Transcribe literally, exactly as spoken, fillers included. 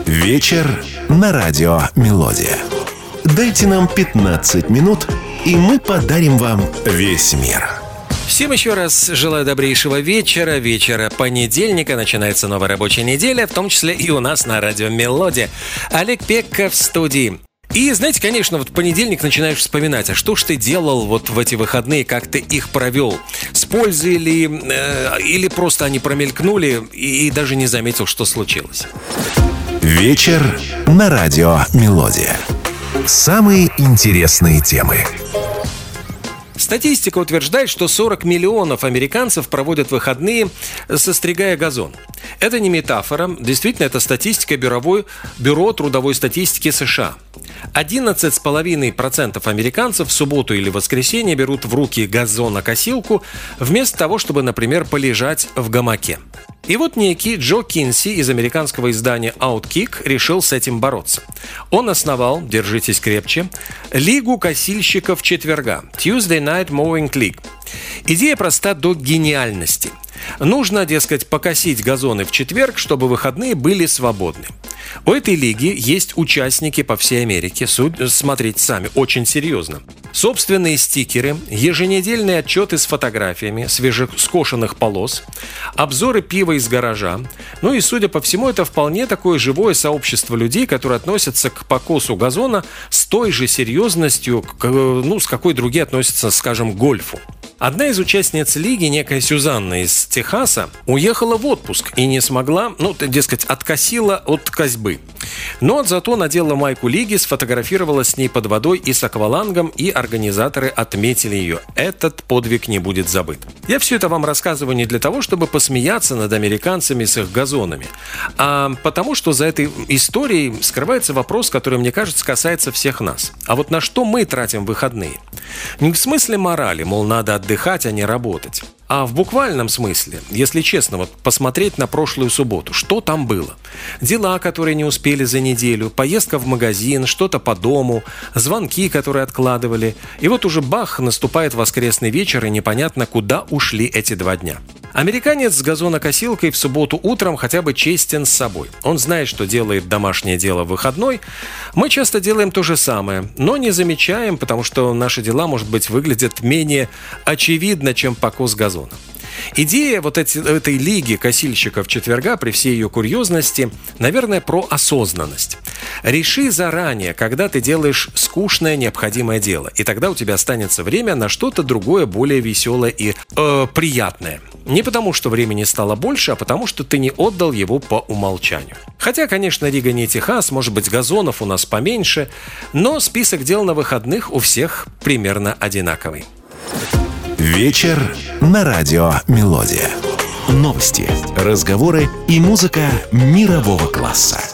Вечер на радио «Мелодия». Дайте нам пятнадцать минут, и мы подарим вам весь мир. Всем еще раз желаю добрейшего вечера. Вечера понедельника. Начинается новая рабочая неделя, в том числе и у нас на радио «Мелодия». Олег Пекка в студии. И, знаете, конечно, вот в понедельник начинаешь вспоминать, а что ж ты делал вот в эти выходные, как ты их провел? С пользой ли, э, или просто они промелькнули и, и даже не заметил, что случилось? Вечер на радио «Мелодия». Самые интересные темы. Статистика утверждает, что сорок миллионов американцев проводят выходные, состригая газон. Это не метафора. Действительно, это статистика Бюровой, Бюро трудовой статистики США. одиннадцать целых пять десятых процента американцев в субботу или воскресенье берут в руки газонокосилку вместо того, чтобы, например, полежать в гамаке. И вот некий Джо Кинси из американского издания Outkick решил с этим бороться. Он основал, держитесь крепче, Лигу косильщиков четверга – Tuesday Night Mowing League. Идея проста до гениальности. Нужно, дескать, покосить газоны в четверг, чтобы выходные были свободны. У этой лиги есть участники по всей Америке. Смотрите сами, очень серьезно. Собственные стикеры, еженедельные отчеты с фотографиями свежескошенных полос, обзоры пива из гаража. Ну и, судя по всему, это вполне такое живое сообщество людей, которые относятся к покосу газона с той же серьезностью, ну, с какой другие относятся, скажем, к гольфу. Одна из участниц лиги, некая Сюзанна из Техаса, уехала в отпуск и не смогла, ну, дескать, откосила от косьбы. Но зато надела майку лиги, сфотографировала с ней под водой и с аквалангом, и организаторы отметили ее. Этот подвиг не будет забыт. Я все это вам рассказываю не для того, чтобы посмеяться над американцами с их газонами, а потому что за этой историей скрывается вопрос, который, мне кажется, касается всех нас. А вот на что мы тратим выходные? Не в смысле морали, мол, надо отдыхать, а не работать. А в буквальном смысле, если честно, вот посмотреть на прошлую субботу, что там было? Дела, которые не успели за неделю, поездка в магазин, что-то по дому, звонки, которые откладывали. И вот уже бах, наступает воскресный вечер, и непонятно, куда ушли эти два дня. Американец с газонокосилкой в субботу утром хотя бы честен с собой. Он знает, что делает домашнее дело в выходной. Мы часто делаем то же самое, но не замечаем, потому что наши дела, может быть, выглядят менее очевидно, чем покос газона. Идея вот эти, этой лиги косильщиков четверга, при всей ее курьезности, наверное, про осознанность. Реши заранее, когда ты делаешь скучное необходимое дело, и тогда у тебя останется время на что-то другое, более веселое и э, приятное. Не потому, что времени стало больше, а потому, что ты не отдал его по умолчанию. Хотя, конечно, Рига не Техас, может быть, газонов у нас поменьше, но список дел на выходных у всех примерно одинаковый. Вечер на радио «Мелодия». Новости, разговоры и музыка мирового класса.